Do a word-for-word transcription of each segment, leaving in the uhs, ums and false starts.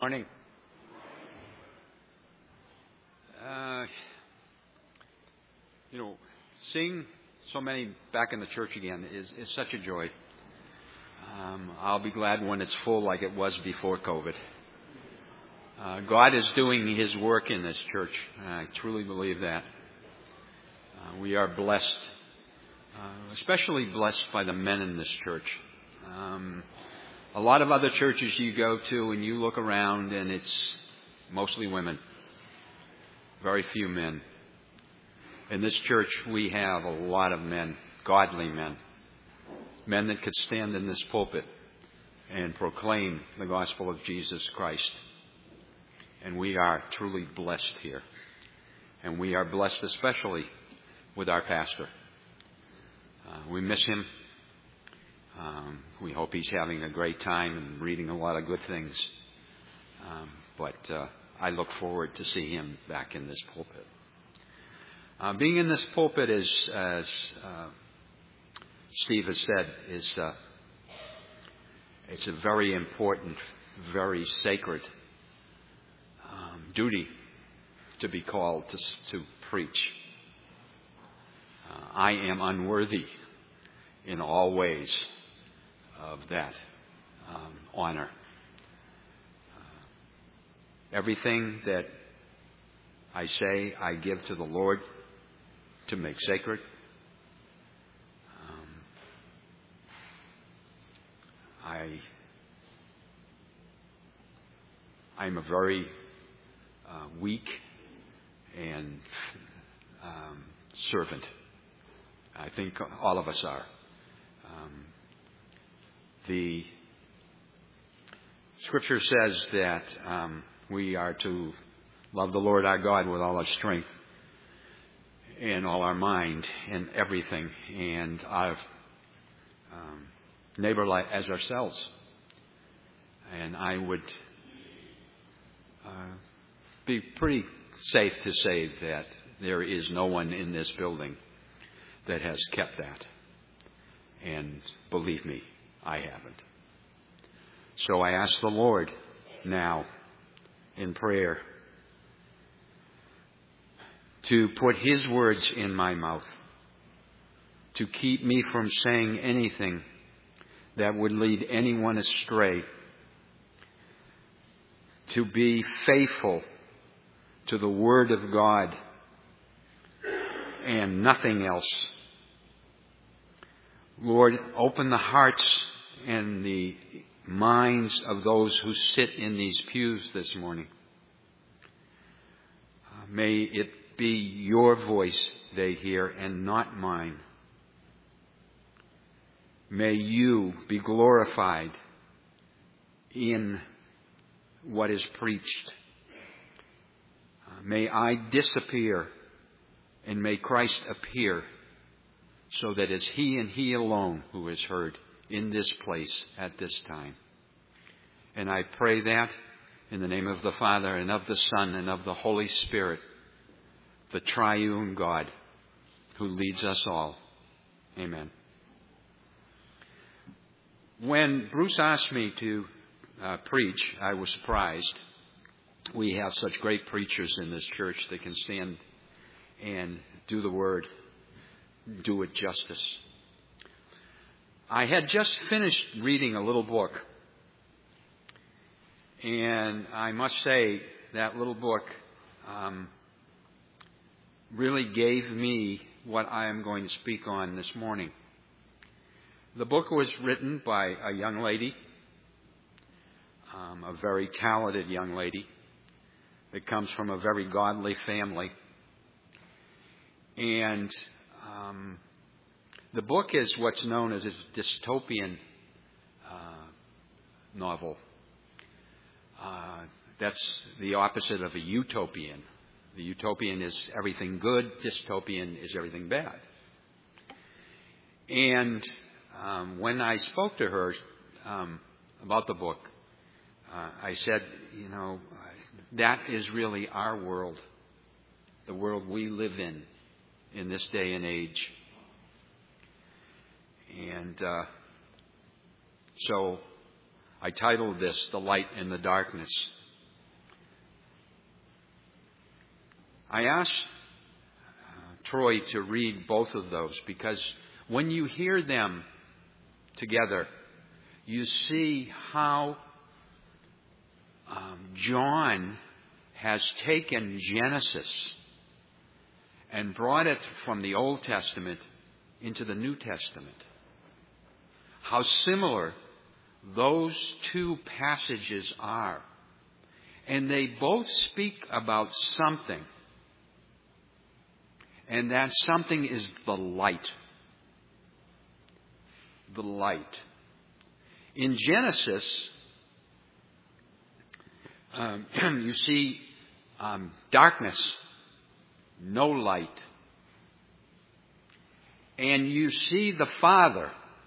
Morning. Uh, you know, seeing so many back in the church again is, is such a joy. Um, I'll be glad when it's full like it was before COVID. Uh, God is doing His work in this church. I truly believe that. Uh, we are blessed, uh, especially blessed by the men in this church. Um, A lot of other churches you go to and you look around and it's mostly women. Very few men. In this church we have a lot of men, godly men. Men that could stand in this pulpit and proclaim the gospel of Jesus Christ. And we are truly blessed here. And we are blessed especially with our pastor. Uh, we miss him. Um, we hope he's having a great time and reading a lot of good things. Um, but uh, I look forward to see him back in this pulpit. Uh, being in this pulpit, is, as uh, Steve has said, is uh, it's a very important, very sacred um, duty to be called to, to preach. Uh, I am unworthy in all ways of that um, honor. Uh, everything that I say, I give to the Lord to make sacred. Um, I, I'm a very uh, weak and um, servant. I think all of us are. Um, The Scripture says that um, we are to love the Lord our God with all our strength and all our mind and everything, and our um, neighbor as ourselves. And I would uh, be pretty safe to say that there is no one in this building that has kept that. And believe me, I haven't. So I ask the Lord now in prayer to put His words in my mouth, to keep me from saying anything that would lead anyone astray, to be faithful to the Word of God and nothing else. Lord, open the hearts and the minds of those who sit in these pews this morning. Uh, may it be your voice they hear and not mine. May you be glorified in what is preached. Uh, may I disappear and may Christ appear, so that it's He and He alone who is heard in this place at this time. And I pray that in the name of the Father and of the Son and of the Holy Spirit, the triune God who leads us all. Amen. When Bruce asked me to uh, preach, I was surprised. We have such great preachers in this church that can stand and do the word, do it justice. I had just finished reading a little book, and I must say that little book um, really gave me what I am going to speak on this morning. The book was written by a young lady, um, a very talented young lady that comes from a very godly family. And um, the book is what's known as a dystopian uh, novel. Uh, that's the opposite of a utopian. The utopian is everything good. Dystopian is everything bad. And um, when I spoke to her um, about the book, uh, I said, you know, that is really our world, the world we live in. in this day and age. And uh, so I titled this, The Light in the Darkness. I asked uh, Troy to read both of those because when you hear them together, you see how um, John has taken Genesis and brought it from the Old Testament into the New Testament. How similar those two passages are. And they both speak about something. And that something is the light. The light. In Genesis, um, you see um, darkness, no light. And you see the Father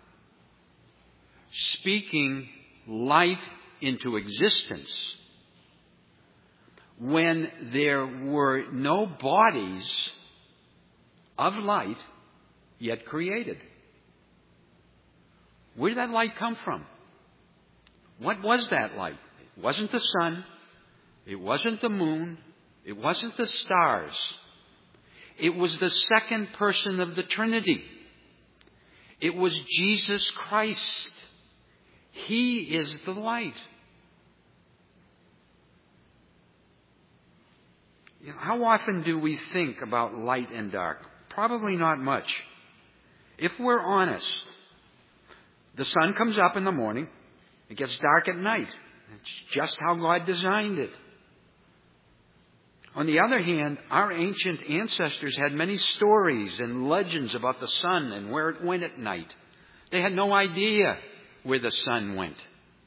speaking light into existence when there were no bodies of light yet created. Where did that light come from? What was that light? It wasn't the sun. It wasn't the moon. It wasn't the stars. It was the second person of the Trinity. It was Jesus Christ. He is the light. You know, how often do we think about light and dark? Probably not much. If we're honest, the sun comes up in the morning. It gets dark at night. It's just how God designed it. On the other hand, our ancient ancestors had many stories and legends about the sun and where it went at night. They had no idea where the sun went.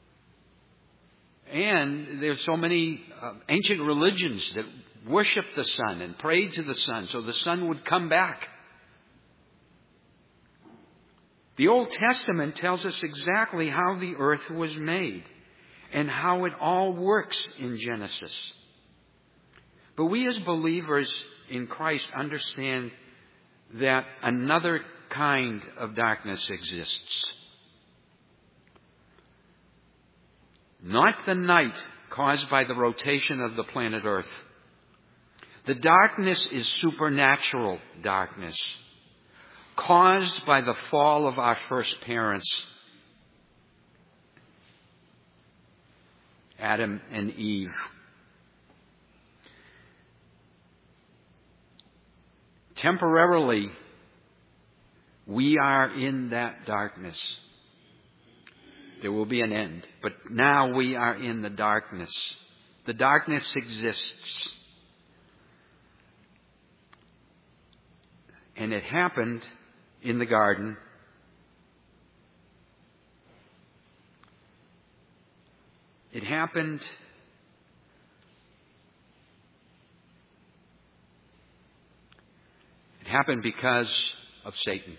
And there's so many uh, ancient religions that worshiped the sun and prayed to the sun so the sun would come back. The Old Testament tells us exactly how the earth was made and how it all works in Genesis. But we as believers in Christ understand that another kind of darkness exists. Not the night caused by the rotation of the planet Earth. The darkness is supernatural darkness, caused by the fall of our first parents, Adam and Eve. Temporarily, we are in that darkness. There will be an end, but now we are in the darkness. The darkness exists. And it happened in the garden. It happened It happened because of Satan.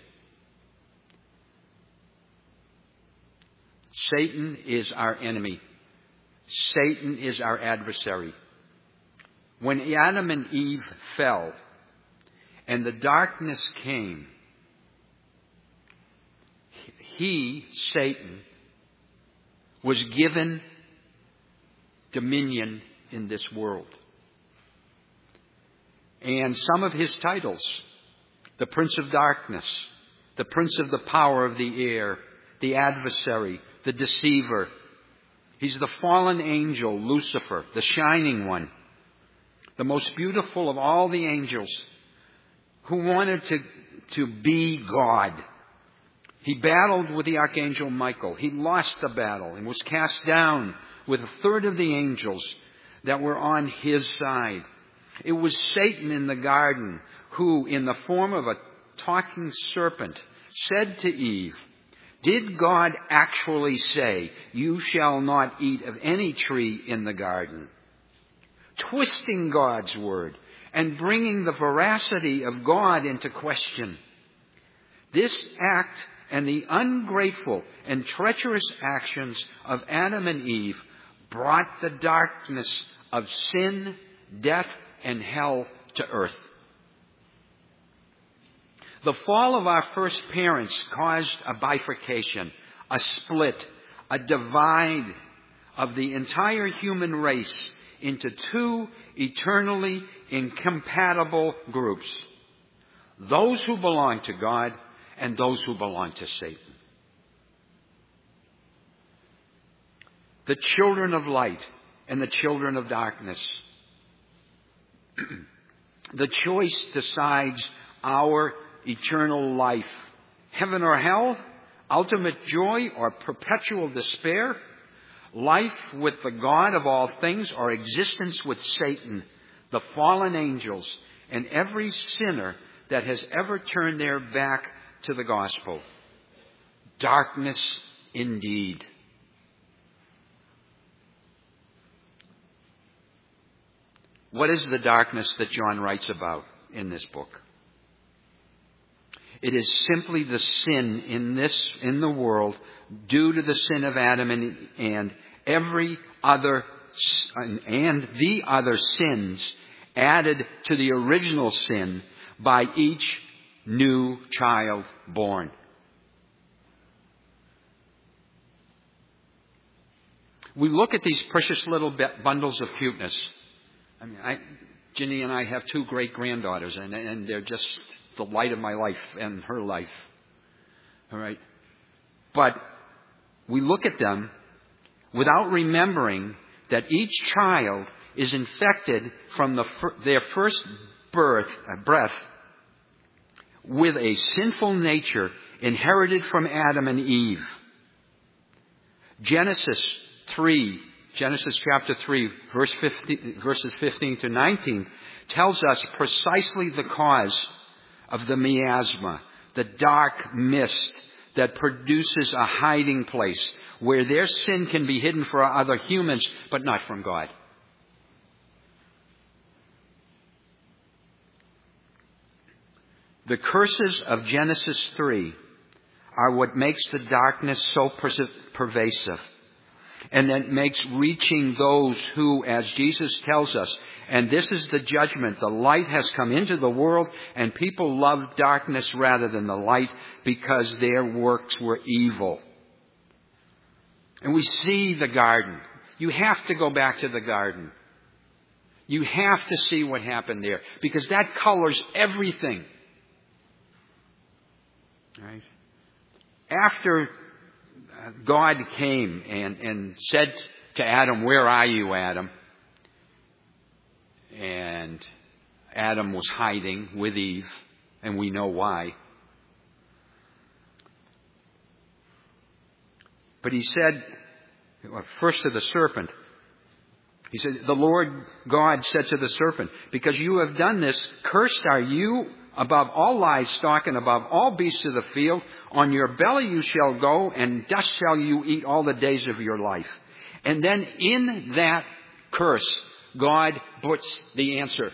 Satan is our enemy. Satan is our adversary. When Adam and Eve fell and the darkness came, he, Satan, was given dominion in this world. And some of his titles, the Prince of Darkness, the Prince of the Power of the Air, the Adversary, the Deceiver. He's the fallen angel, Lucifer, the shining one, the most beautiful of all the angels, who wanted to, to be God. He battled with the archangel Michael. He lost the battle and was cast down with a third of the angels that were on his side. It was Satan in the garden who, in the form of a talking serpent, said to Eve, "Did God actually say, 'You shall not eat of any tree in the garden'?" Twisting God's word and bringing the veracity of God into question. This act and the ungrateful and treacherous actions of Adam and Eve brought the darkness of sin, death, and hell to earth. The fall of our first parents caused a bifurcation, a split, a divide of the entire human race into two eternally incompatible groups. Those who belong to God and those who belong to Satan. The children of light and the children of darkness. The choice decides our eternal life. Heaven or hell, ultimate joy or perpetual despair, life with the God of all things or existence with Satan, the fallen angels, and every sinner that has ever turned their back to the gospel. Darkness indeed. What is the darkness that John writes about in this book? It is simply the sin in this, in the world, due to the sin of Adam and, and every other, and the other sins added to the original sin by each new child born. We look at these precious little bundles of cuteness. I mean, I, Ginny and I have two great granddaughters, and, and they're just the light of my life and her life. All right? But we look at them without remembering that each child is infected from the, their first birth, uh, breath with a sinful nature inherited from Adam and Eve. Genesis three, Genesis chapter three, verse fifteen, verses fifteen to nineteen, tells us precisely the cause of the miasma, the dark mist that produces a hiding place where their sin can be hidden for other humans, but not from God. The curses of Genesis three are what makes the darkness so pervasive. And that makes reaching those who, as Jesus tells us, and this is the judgment, the light has come into the world, and people love darkness rather than the light because their works were evil. And we see the garden. You have to go back to the garden. You have to see what happened there, because that colors everything. Right? After God came and, and said to Adam, "Where are you, Adam?" And Adam was hiding with Eve, and we know why. But he said, first to the serpent, he said, "The Lord God said to the serpent, because you have done this, cursed are you above all livestock and above all beasts of the field. On your belly you shall go, and dust shall you eat all the days of your life." And then in that curse, God puts the answer.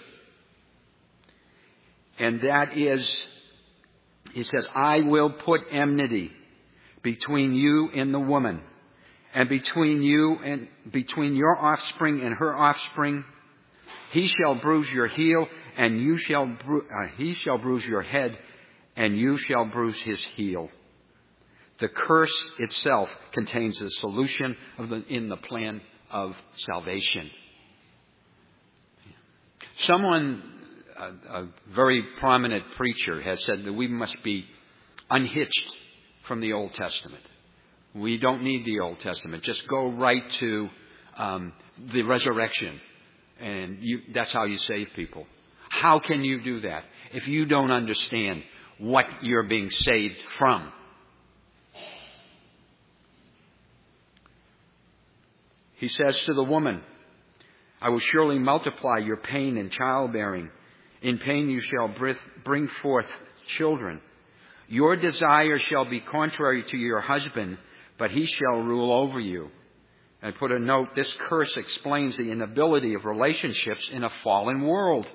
And that is, he says, "I will put enmity between you and the woman, and between you and between your offspring and her offspring. He shall bruise your heel, and you shall bru- uh, he shall bruise your head, and you shall bruise his heel." The curse itself contains the solution of the, in the plan of salvation. Someone, a, a very prominent preacher, has said that we must be unhitched from the Old Testament. We don't need the Old Testament. Just go right to um, the resurrection. And you, that's how you save people. How can you do that if you don't understand what you're being saved from? He says to the woman, "I will surely multiply your pain in childbearing. In pain you shall bring forth children. Your desire shall be contrary to your husband, but he shall rule over you." And put a note, this curse explains the inability of relationships in a fallen world.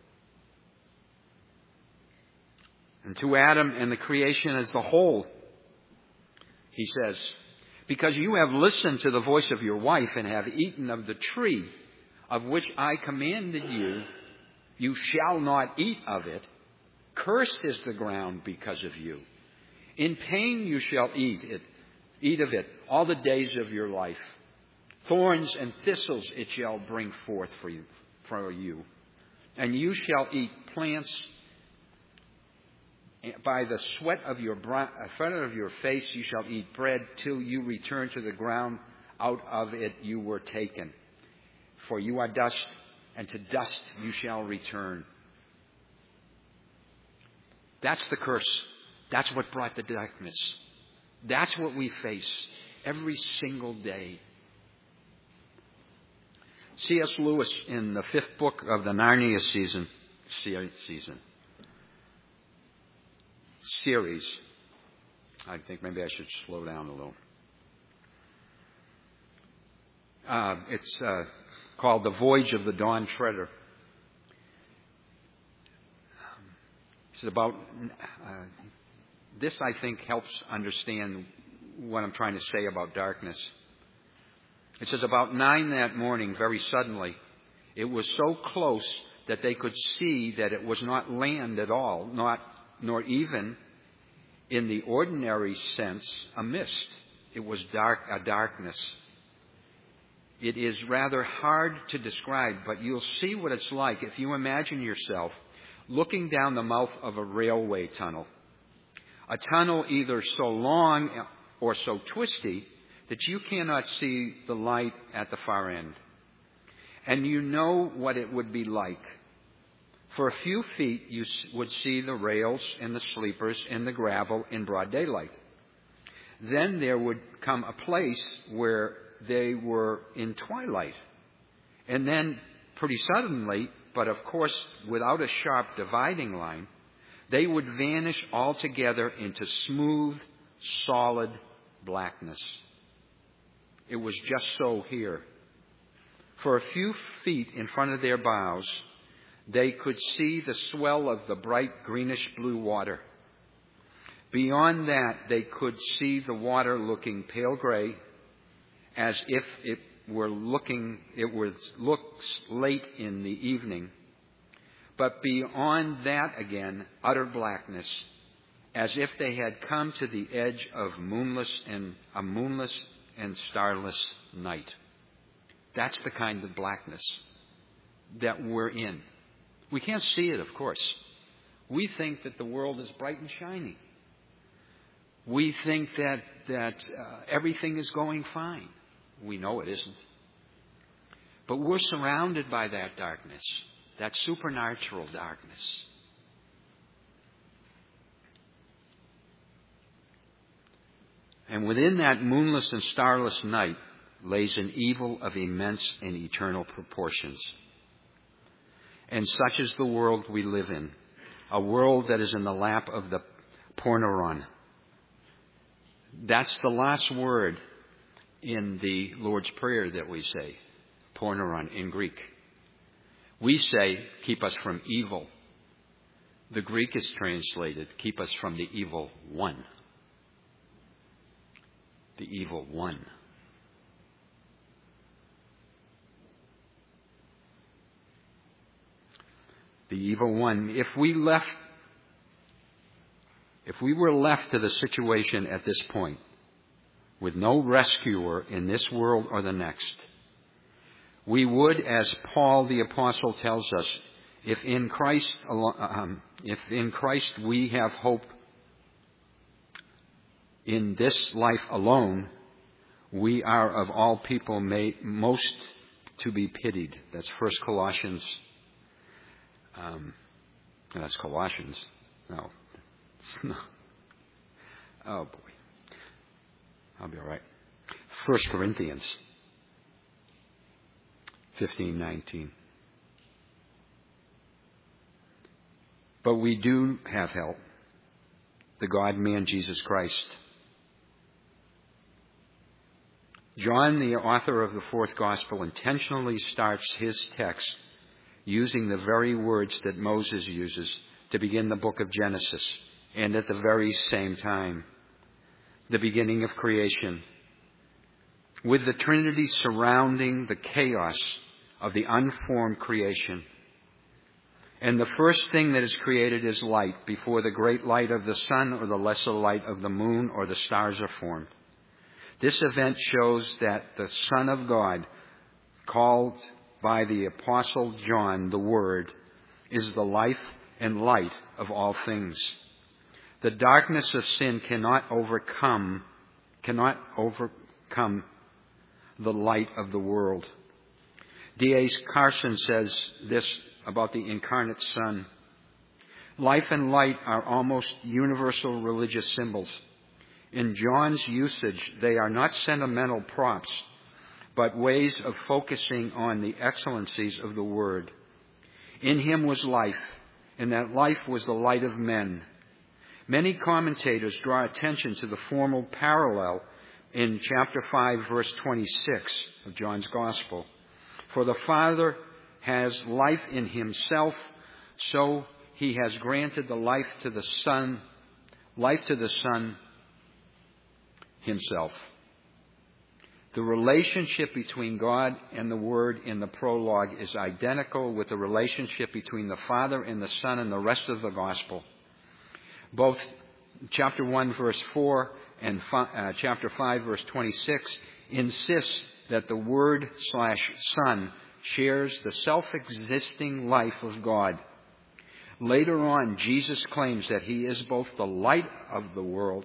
And to Adam and the creation as a whole, he says, "Because you have listened to the voice of your wife and have eaten of the tree of which I commanded you, you shall not eat of it. Cursed is the ground because of you. In pain you shall eat it, eat of it all the days of your life. Thorns and thistles it shall bring forth for you, for you. And you shall eat plants by the sweat of your brow, sweat of your face you shall eat bread till you return to the ground. Out of it you were taken. For you are dust, and to dust you shall return. That's the curse. That's what brought the darkness. That's what we face every single day. C S Lewis, in the fifth book of the Narnia season, season, series, I think maybe I should slow down a little. Uh, it's uh, called The Voyage of the Dawn Treader. It's about, uh, this I think helps understand what I'm trying to say about darkness. It says, about nine that morning, very suddenly, it was so close that they could see that it was not land at all, not nor even, in the ordinary sense, a mist. It was dark, a darkness. It is rather hard to describe, but you'll see what it's like if you imagine yourself looking down the mouth of a railway tunnel. A tunnel either so long or so twisty that you cannot see the light at the far end. And you know what it would be like. For a few feet, you would see the rails and the sleepers and the gravel in broad daylight. Then there would come a place where they were in twilight. And then, pretty suddenly, but of course without a sharp dividing line, they would vanish altogether into smooth, solid blackness. It was just so here. For a few feet in front of their bows, they could see the swell of the bright greenish-blue water. Beyond that, they could see the water looking pale gray, as if it were looking, it was looks late in the evening. But beyond that again, utter blackness, as if they had come to the edge of moonless and a moonless and starless night. That's the kind of blackness that we're in. We can't see it, of course. We think that the world is bright and shiny. We think that that uh, everything is going fine. We know it isn't. But we're surrounded by that darkness, that supernatural darkness. And within that moonless and starless night lays an evil of immense and eternal proportions. And such is the world we live in, a world that is in the lap of the porneron. That's the last word in the Lord's Prayer that we say, porneron in Greek. We say, keep us from evil. The Greek is translated, keep us from the evil one. The evil one. The evil one. If we left, if we were left to the situation at this point, with no rescuer in this world or the next, we would, as Paul the Apostle tells us, if in Christ, um, if in Christ we have hope in this life alone, we are of all people made most to be pitied. That's First Colossians. Um, that's Colossians. No. no. Oh boy. I'll be all right. First Corinthians fifteen nineteen. But we do have help. The God-man Jesus Christ. John, the author of the fourth gospel, intentionally starts his text using the very words that Moses uses to begin the book of Genesis, and at the very same time, the beginning of creation, with the Trinity surrounding the chaos of the unformed creation. And the first thing that is created is light, before the great light of the sun or the lesser light of the moon or the stars are formed. This event shows that the Son of God, called by the Apostle John the Word, is the life and light of all things. The darkness of sin cannot overcome, cannot overcome the light of the world. D A Carson says this about the incarnate Son. Life and light are almost universal religious symbols. In John's usage, they are not sentimental props, but ways of focusing on the excellencies of the Word. In him was life, and that life was the light of men. Many commentators draw attention to the formal parallel in chapter five, verse twenty-six of John's Gospel. For the Father has life in himself, so he has granted the life to the Son, life to the Son himself. The relationship between God and the Word in the prologue is identical with the relationship between the Father and the Son in the rest of the Gospel. Both chapter one, verse four and uh, chapter five, verse twenty-six insist that the Word slash Son shares the self-existing life of God. Later on, Jesus claims that he is both the light of the world.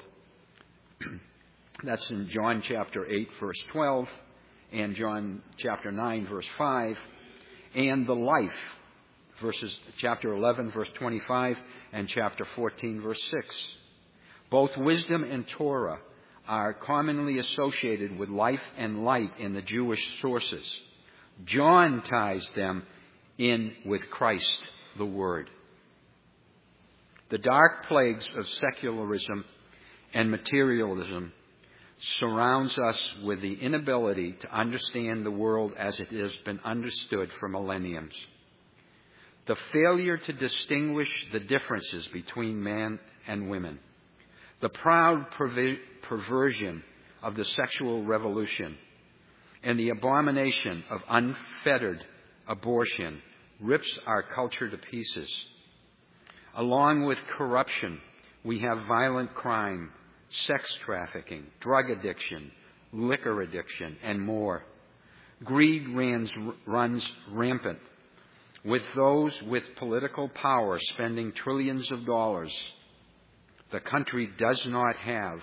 That's in John chapter eight, verse twelve, and John chapter nine, verse five, and the life, verses chapter eleven, verse twenty-five, and chapter fourteen, verse six. Both wisdom and Torah are commonly associated with life and light in the Jewish sources. John ties them in with Christ, the Word. The dark plagues of secularism and materialism surrounds us with the inability to understand the world as it has been understood for millenniums. The failure to distinguish the differences between man and women. The proud perver- perversion of the sexual revolution and the abomination of unfettered abortion rips our culture to pieces. Along with corruption, we have violent crime, sex trafficking, drug addiction, liquor addiction, and more. Greed runs, runs rampant, with those with political power spending trillions of dollars the country does not have.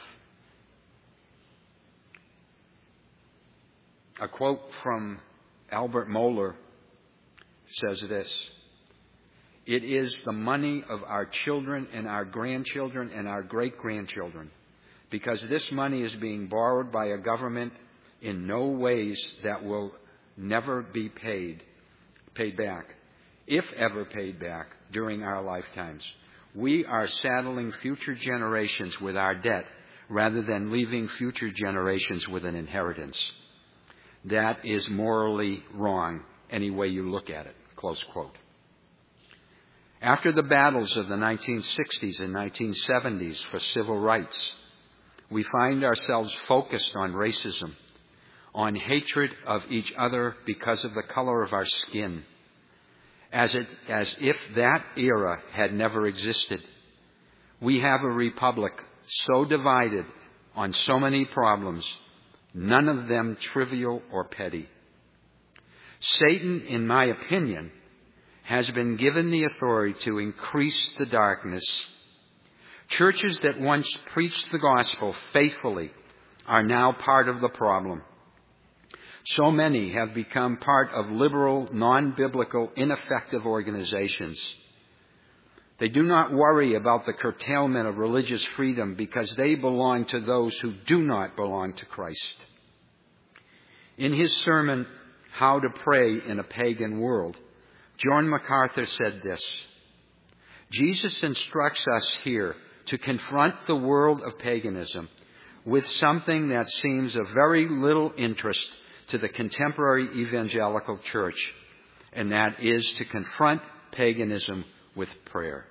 A quote from Albert Mohler says this: "It is the money of our children and our grandchildren and our great-grandchildren, because this money is being borrowed by a government in no ways that will never be paid, paid back, if ever paid back, during our lifetimes. We are saddling future generations with our debt rather than leaving future generations with an inheritance. That is morally wrong any way you look at it." Close quote. After the battles of the nineteen sixties and nineteen seventies for civil rights, we find ourselves focused on racism, on hatred of each other because of the color of our skin, as it, as if that era had never existed. We have a republic so divided on so many problems, none of them trivial or petty. Satan, in my opinion, has been given the authority to increase the darkness. Churches that once preached the gospel faithfully are now part of the problem. So many have become part of liberal, non-biblical, ineffective organizations. They do not worry about the curtailment of religious freedom because they belong to those who do not belong to Christ. In his sermon, How to Pray in a Pagan World, John MacArthur said this: "Jesus instructs us here to confront the world of paganism with something that seems of very little interest to the contemporary evangelical church, and that is to confront paganism with prayer."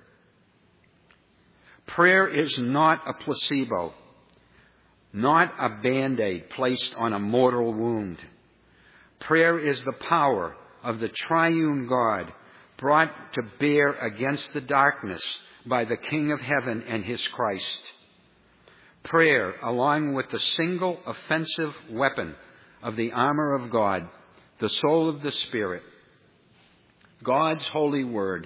Prayer is not a placebo, not a Band-Aid placed on a mortal wound. Prayer is the power of the triune God brought to bear against the darkness by the King of Heaven and his Christ. Prayer, along with the single offensive weapon of the armor of God, the soul of the Spirit, God's holy word.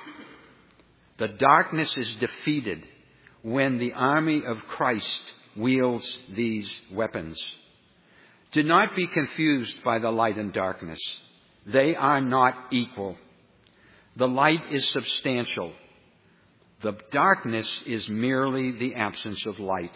The darkness is defeated when the army of Christ wields these weapons. Do not be confused by the light and darkness. They are not equal. The light is substantial. The darkness is merely the absence of light.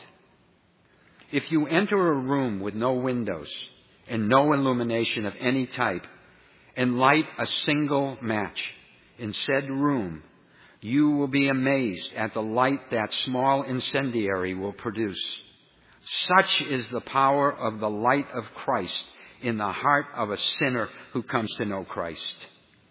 If you enter a room with no windows and no illumination of any type and light a single match in said room, you will be amazed at the light that small incendiary will produce. Such is the power of the light of Christ in the heart of a sinner who comes to know Christ.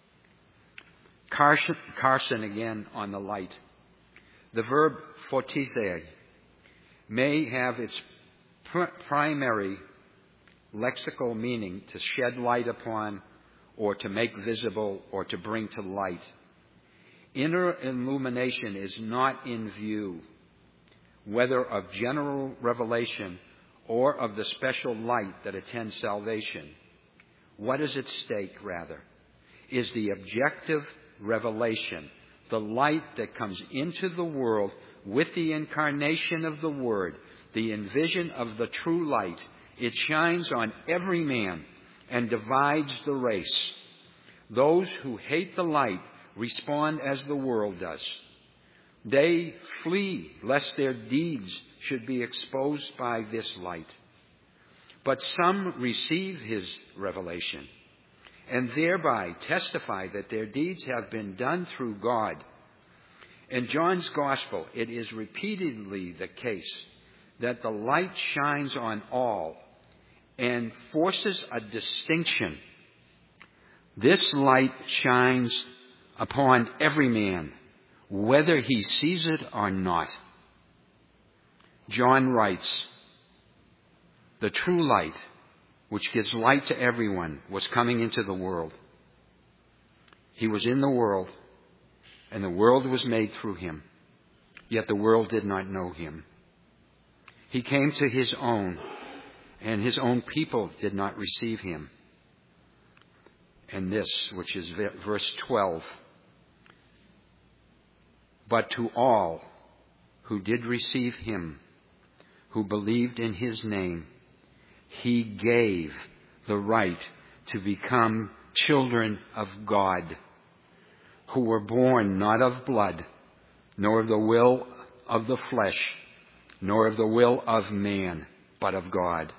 Carson, Carson again on the light. The verb photize may have its pr- primary lexical meaning to shed light upon, or to make visible, or to bring to light. Inner illumination is not in view, whether of general revelation or of the special light that attends salvation. What is at stake, rather, is the objective revelation, the light that comes into the world with the incarnation of the Word, the envision of the true light. It shines on every man and divides the race. Those who hate the light respond as the world does. They flee lest their deeds should be exposed by this light. But some receive his revelation and thereby testify that their deeds have been done through God. In John's Gospel, it is repeatedly the case that the light shines on all and forces a distinction. This light shines upon every man, whether he sees it or not. John writes, the true light, which gives light to everyone, was coming into the world. He was in the world, and the world was made through him, yet the world did not know him. He came to his own, and his own people did not receive him. And this, which is verse twelve, but to all who did receive him, who believed in his name, he gave the right to become children of God, who were born not of blood, nor of the will of the flesh, nor of the will of man, but of God.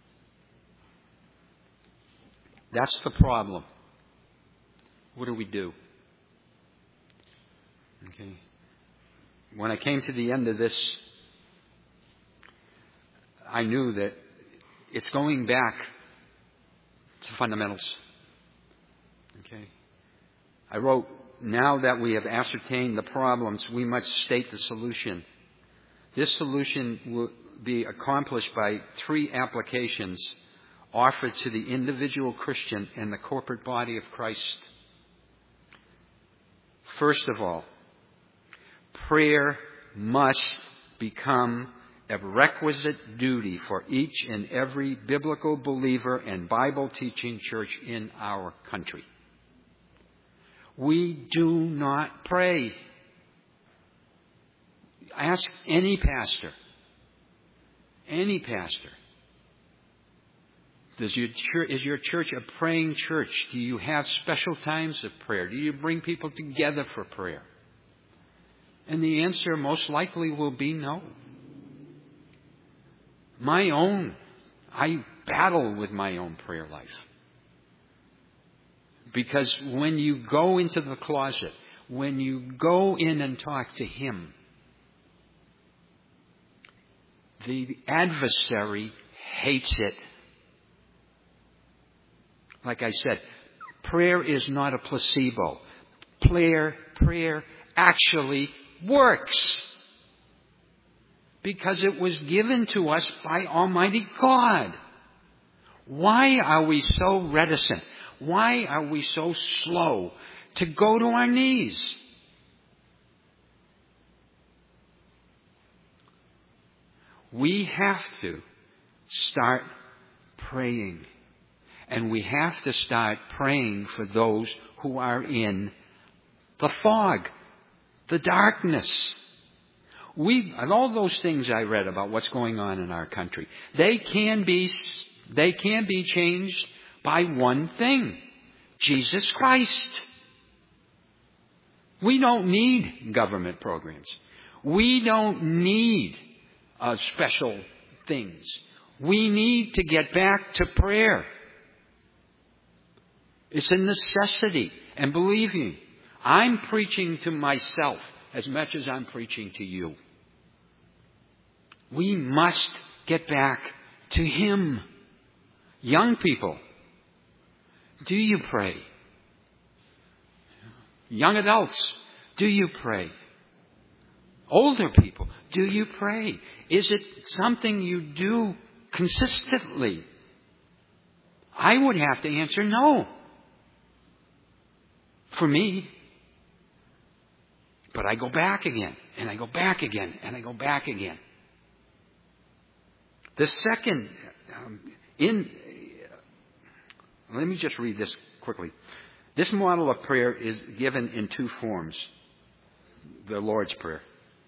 That's the problem. What do we do? Okay. When I came to the end of this, I knew that it's going back to fundamentals. Okay. I wrote, now that we have ascertained the problems, we must state the solution. This solution will be accomplished by three applications offered to the individual Christian and the corporate body of Christ. First of all, prayer must become a requisite duty for each and every biblical believer and Bible-teaching church in our country. We do not pray. Ask any pastor, any pastor. Does your church, is your church a praying church? Do you have special times of prayer? Do you bring people together for prayer? And the answer most likely will be no. My own, I battle with my own prayer life. Because when you go into the closet, when you go in and talk to him, the adversary hates it. Like I said, prayer is not a placebo. Prayer, prayer actually works. Because it was given to us by Almighty God. Why are we so reticent? Why are we so slow to go to our knees? We have to start praying. And we have to start praying for those who are in the fog, the darkness. We, and all those things I read about what's going on in our country, they can be, they can be changed by one thing: Jesus Christ. We don't need government programs. We don't need uh, special things. We need to get back to prayer. It's a necessity. And believe me, I'm preaching to myself as much as I'm preaching to you. We must get back to Him. Young people, do you pray? Young adults, do you pray? Older people, do you pray? Is it something you do consistently? I would have to answer no. For me. But I go back again, and I go back again, and I go back again. The second, um, in, uh, let me just read this quickly. This model of prayer is given in two forms. The Lord's Prayer.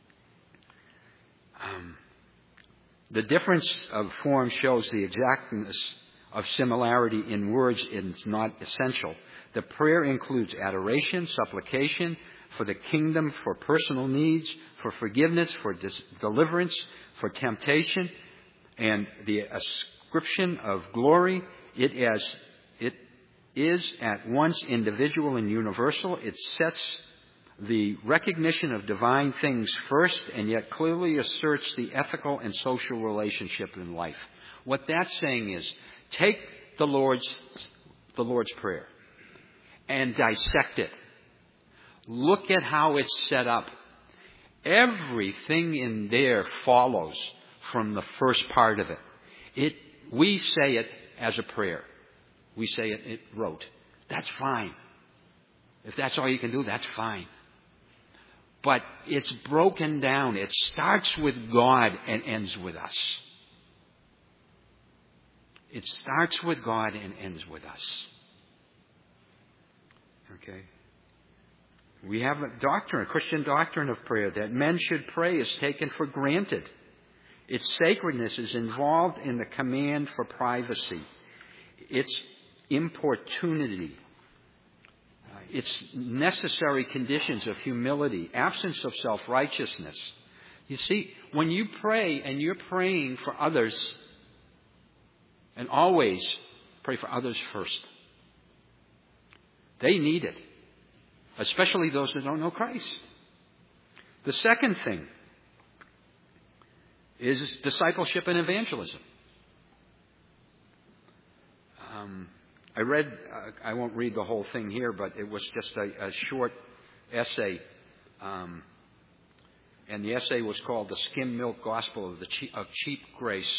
Um, the difference of form shows the exactness of similarity in words is not essential. The prayer includes adoration, supplication, for the kingdom, for personal needs, for forgiveness, for dis- deliverance, for temptation, and the ascription of glory. It as it is at once individual and universal. It sets the recognition of divine things first, and yet clearly asserts the ethical and social relationship in life. What that's saying is, take the Lord's the Lord's Prayer and dissect it. Look at how it's set up. Everything in there follows from the first part of it. It we say it as a prayer. We say it, it wrote. That's fine. If that's all you can do, that's fine. But it's broken down. It starts with God and ends with us. It starts with God and ends with us. Okay? We have a doctrine, a Christian doctrine of prayer, that men should pray is taken for granted. Its sacredness is involved in the command for privacy. Its importunity. Uh, its necessary conditions of humility, absence of self-righteousness. You see, when you pray and you're praying for others, and always pray for others first. They need it. Especially those that don't know Christ. The second thing is discipleship and evangelism. Um, I read, uh, I won't read the whole thing here, but it was just a, a short essay. Um, and the essay was called The Skim Milk Gospel of, the che- of Cheap Grace.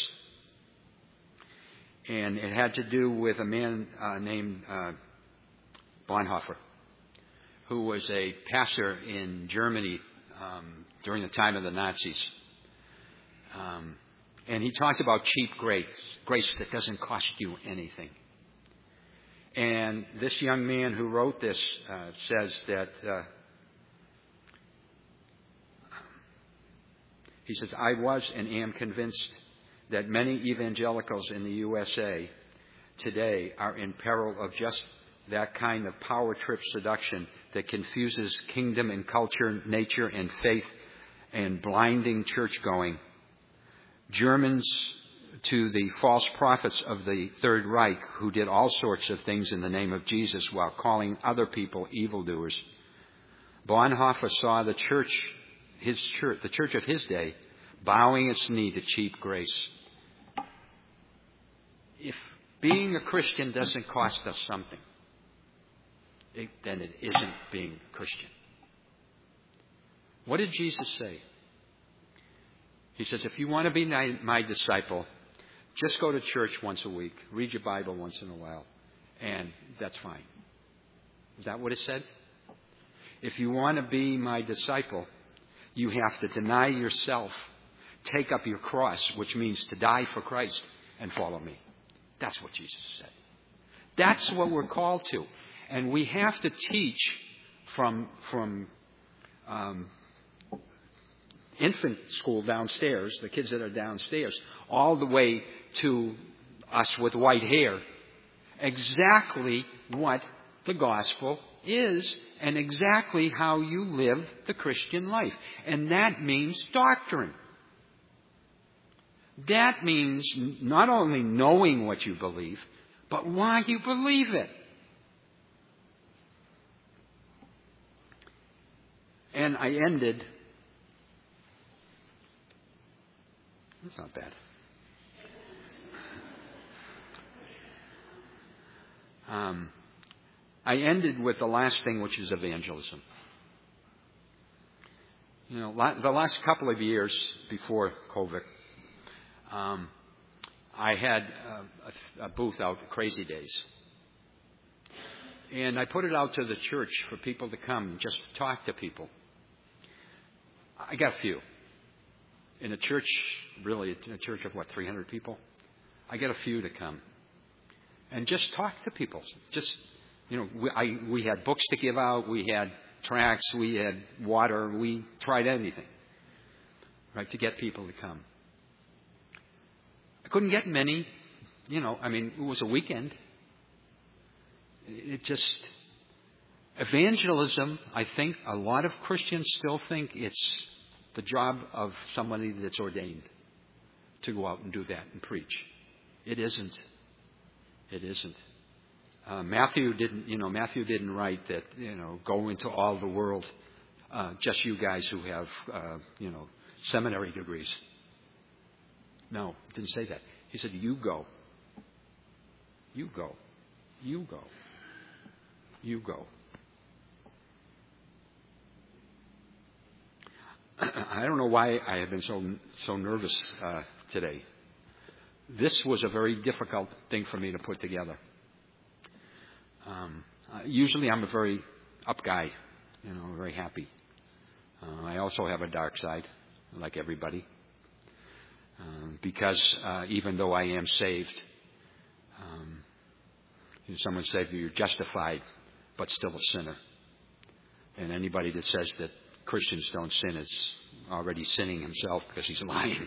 And it had to do with a man uh, named uh, Bonhoeffer, who was a pastor in Germany um, during the time of the Nazis. Um, and he talked about cheap grace, grace that doesn't cost you anything. And this young man who wrote this uh, says that, uh, he says, I was and am convinced that many evangelicals in the U S A today are in peril of just that kind of power trip seduction that confuses kingdom and culture, nature and faith, and blinding church going. Germans to the false prophets of the Third Reich, who did all sorts of things in the name of Jesus while calling other people evildoers. Bonhoeffer saw the church, his church, the church of his day, bowing its knee to cheap grace. If being a Christian doesn't cost us something, it, then it isn't being a Christian. What did Jesus say? He says, if you want to be my, my disciple, just go to church once a week, read your Bible once in a while, and that's fine. Is that what it said? If you want to be my disciple, you have to deny yourself, take up your cross, which means to die for Christ, and follow me. That's what Jesus said. That's what we're called to. And we have to teach from, from um, infant school downstairs, the kids that are downstairs, all the way to us with white hair, exactly what the gospel is and exactly how you live the Christian life. And that means doctrine. That means not only knowing what you believe, but why you believe it. And I ended. That's not bad. Um, I ended with the last thing, which is evangelism. You know, the last couple of years before COVID, um, I had a, a booth out at Crazy Days. And I put it out to the church for people to come, just to talk to people. I got a few. In a church, really, in a church of what, three hundred people? I get a few to come. And just talk to people. Just, you know, we, I, we had books to give out. We had tracts. We had water. We tried anything, right, to get people to come. I couldn't get many. You know, I mean, it was a weekend. It just, evangelism, I think a lot of Christians still think it's the job of somebody that's ordained to go out and do that and preach. It isn't. It isn't. Uh, Matthew didn't, you know, Matthew didn't write that, you know, go into all the world, uh, just you guys who have, uh, you know, seminary degrees. No, he didn't say that. He said, you go. You go. You go. You go. I don't know why I have been so so nervous uh, today. This was a very difficult thing for me to put together. Um, uh, usually I'm a very up guy, you know, very happy. Uh, I also have a dark side, like everybody. Um, because uh, even though I am saved, um, someone said you're justified, but still a sinner. And anybody that says that Christians don't sin is already sinning himself because he's lying.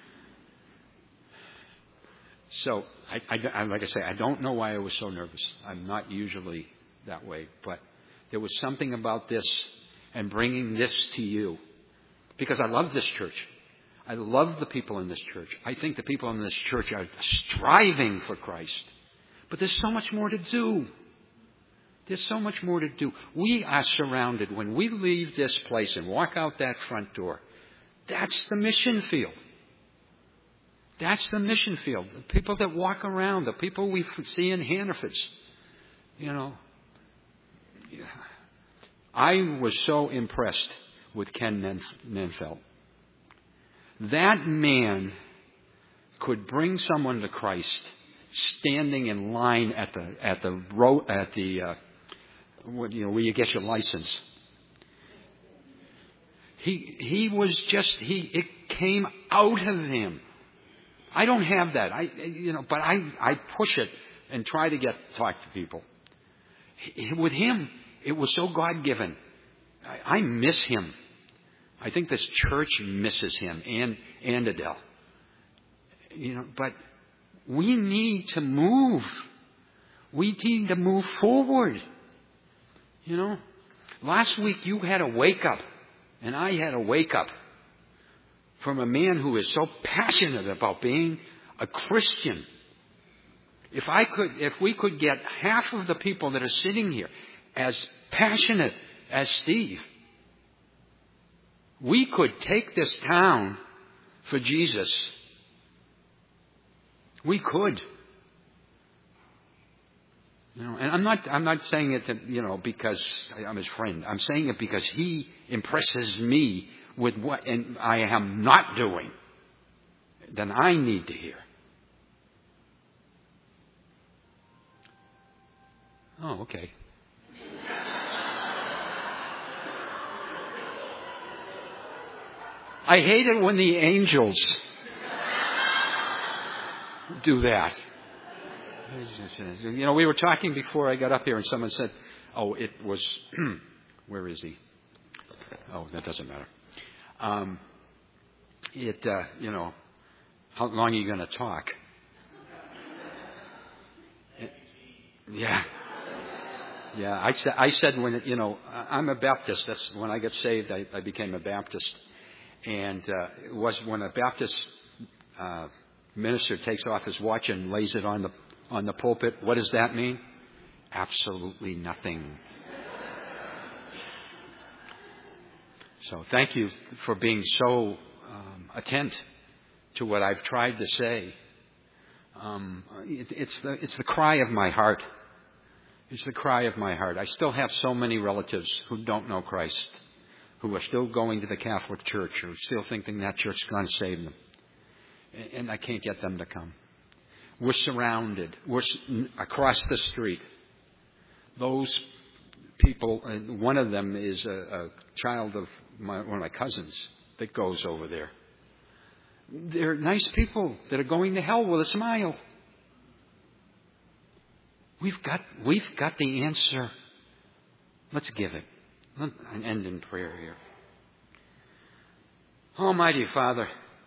So, I, I, like I say, I don't know why I was so nervous. I'm not usually that way. But there was something about this and bringing this to you. Because I love this church. I love the people in this church. I think the people in this church are striving for Christ. But there's so much more to do. There's so much more to do. We are surrounded. When we leave this place and walk out that front door, that's the mission field. That's the mission field. The people that walk around, the people we see in Hannaford's. You know, I was so impressed with Ken Nenfeld. That man could bring someone to Christ standing in line at the at the road at the uh, you know where you get your license. He he was just he it came out of him. I don't have that. I you know, but I I push it and try to get talk to people. He, with him, it was so God-given. I, I miss him. I think this church misses him and and Adele. You know, but we need to move. We need to move forward. You know, last week you had a wake up, and I had a wake up from a man who is so passionate about being a Christian. If I could, if we could get half of the people that are sitting here as passionate as Steve, we could take this town for Jesus. We could. You know, and I'm not I'm not saying it to, you know, because I'm his friend. I'm saying it because he impresses me with what and I am not doing than I need to hear. Oh, okay. I hate it when the angels do that. You know, we were talking before I got up here, and someone said, "Oh, it was." Where is he? Oh, that doesn't matter. Um, it, uh, you know, how long are you going to talk? Yeah. Yeah, I said, I said when, you know, I'm a Baptist. That's when I got saved, I, I became a Baptist. And uh, it was when a Baptist uh, minister takes off his watch and lays it on the on the pulpit. What does that mean? Absolutely nothing. So thank you for being so um, attent to what I've tried to say. Um, it, it's the it's the cry of my heart. It's the cry of my heart. I still have so many relatives who don't know Christ, who are still going to the Catholic Church, or still thinking that church is going to save them. And I can't get them to come. We're surrounded. We're across the street. Those people, and one of them is a, a child of my, one of my cousins that goes over there. They're nice people that are going to hell with a smile. We've got, we've got the answer. Let's give it. Let's end in prayer here. Almighty Father,